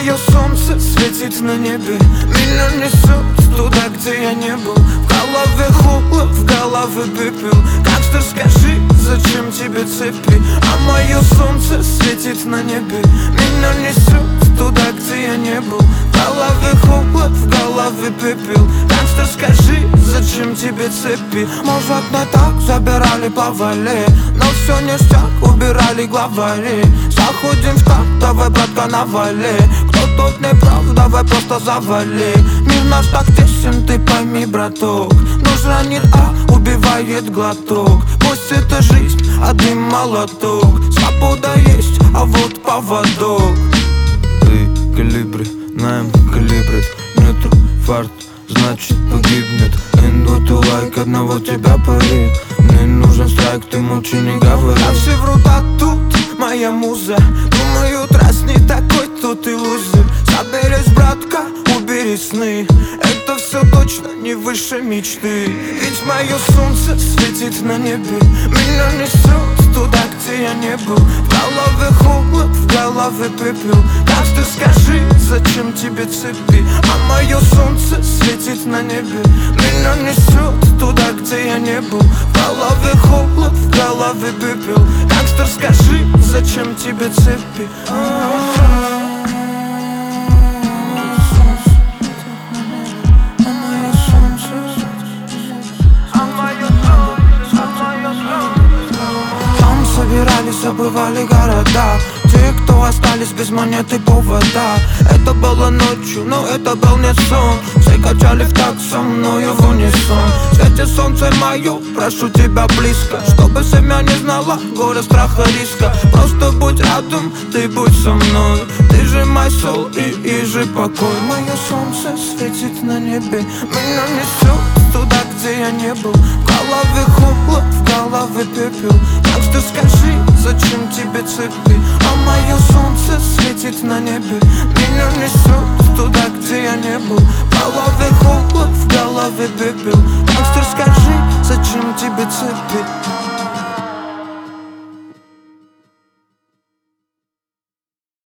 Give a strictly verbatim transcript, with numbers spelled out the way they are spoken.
мое солнце светит на небе, меня несет туда, где я не был. В голове холод, в голове пепел. Гангстер, скажи, зачем тебе цепи? А мое солнце светит на небе, меня несет туда, где я не был. В голове холод, в голове пепел. Гангстер, скажи, зачем тебе цепи? Может, не так забирали повали, но все ништяк, убирали главари. Заходим в так, давай, братка, навали. Кто тут не прав, давай просто завали. Мир наш так тесен, ты пойми, браток. Нож ранит, а убивает глоток. Пусть это жизнь, а дым молоток. Свобода есть, а вот поводок. Ты калибри, наем калибрит. Нету фарт, значит погибнет. Инвоту лайк, одного тебя парит. Мне нужен страйк, ты молчи, не говори. А все врут, а тут моя муза. Думают, раз не такой, то ты лузер. Соберись, братка, убери сны. Это все точно не выше мечты. Ведь мое солнце светит на небе, меня несет туда, где я не был. В голове холод, в голове пепел. Так что скажи, зачем тебе цепи? А мое солнце светит на небе, меня несет туда, где я не был. В голове холод, в голове пепел. Гангстер, скажи, зачем тебе цепи? Собирались, забывали города. Те, кто остались без монеты повода. Это было ночью, но это был не сон. Все качали в такт со мною в унисон. В свете солнце мое, прошу тебя близко, чтобы семья не знала горя, страха, риска. Просто будь рядом, ты будь со мной. Ты же мой сол и, и же покой. Мое солнце светит на небе, меня несет туда, где я не был. В голове холод, в голове пепел. Гангстер, скажи, зачем тебе цепи? А мое солнце светит на небе, меня несет туда, где я не был. В голове холод, в голове пепел. Гангстер, скажи, зачем тебе цепи?